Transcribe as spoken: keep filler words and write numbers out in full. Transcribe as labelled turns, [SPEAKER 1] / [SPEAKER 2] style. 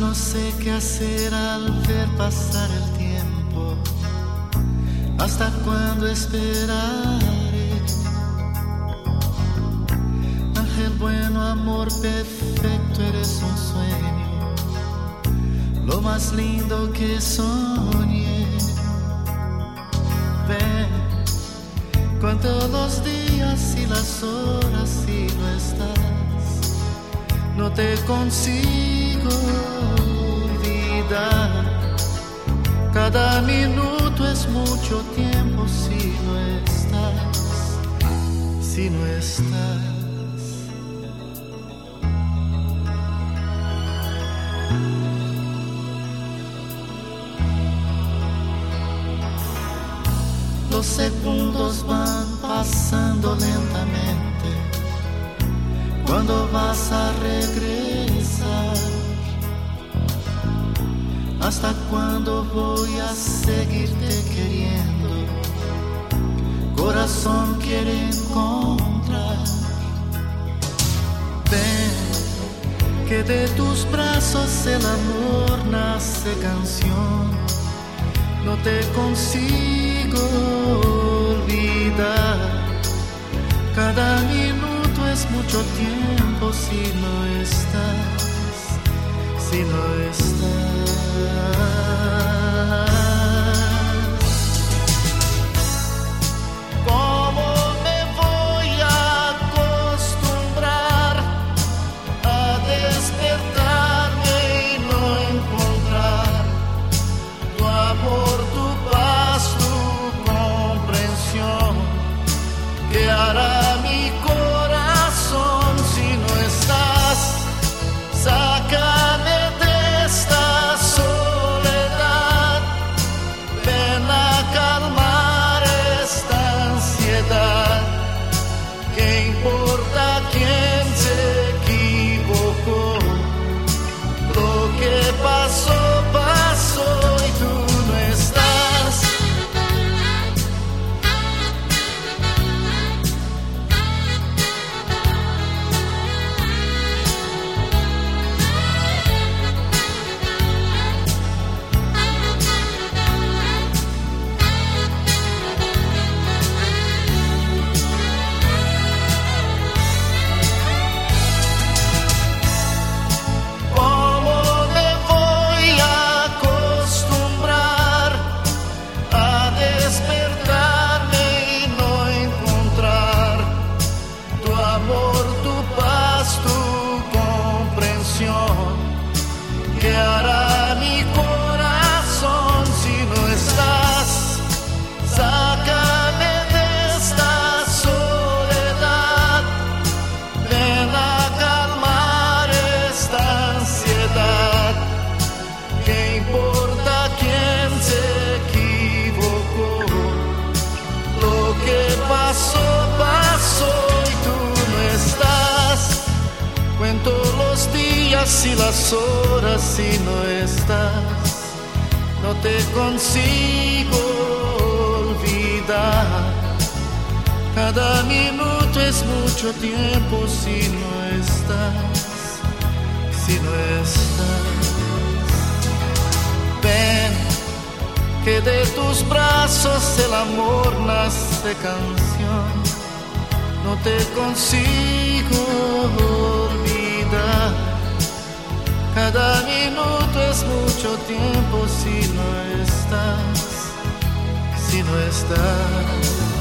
[SPEAKER 1] no sé qué hacer al ver pasar el tiempo. ¿Hasta cuándo esperaré? Ángel bueno, amor perfecto, eres un sueño, lo más lindo que soñé. Ven, cuento los días y las horas y no estás. No te consigo olvidar. Cada minuto es mucho tiempo si no estás, si no estás. Los segundos van pasando lentamente. ¿Cuándo vas a regresar? ¿Hasta cuándo voy a seguirte queriendo? Corazón quiere encontrar. Ven, que de tus brazos el amor nace canción. No te consigo olvidar. Cada minuto es mucho tiempo si no estás, si no estás. ¿Cómo me voy a acostumbrar a despertarme y no encontrar tu amor, tu paz, tu comprensión? ¿Qué hará mi corazón si no estás? Sácame de esta soledad, ven a calmar esta ansiedad. ¿Qué importa quién se equivocó? Lo que pasó, pasó y tú no estás. ¿Qué hará mi corazón si no estás? Sácame de esta soledad, ven a calmar esta ansiedad. ¿Qué importa quién se equivocó? Lo que pasó, pasó y tú no estás. Cuento los días y las horas y no estás. No te consigo olvidar. Cada minuto es mucho tiempo si no estás, si no estás. Ven, que de tus brazos el amor nace canción. No te consigo olvidar. Cada minuto es mucho tiempo si no estás, si no estás.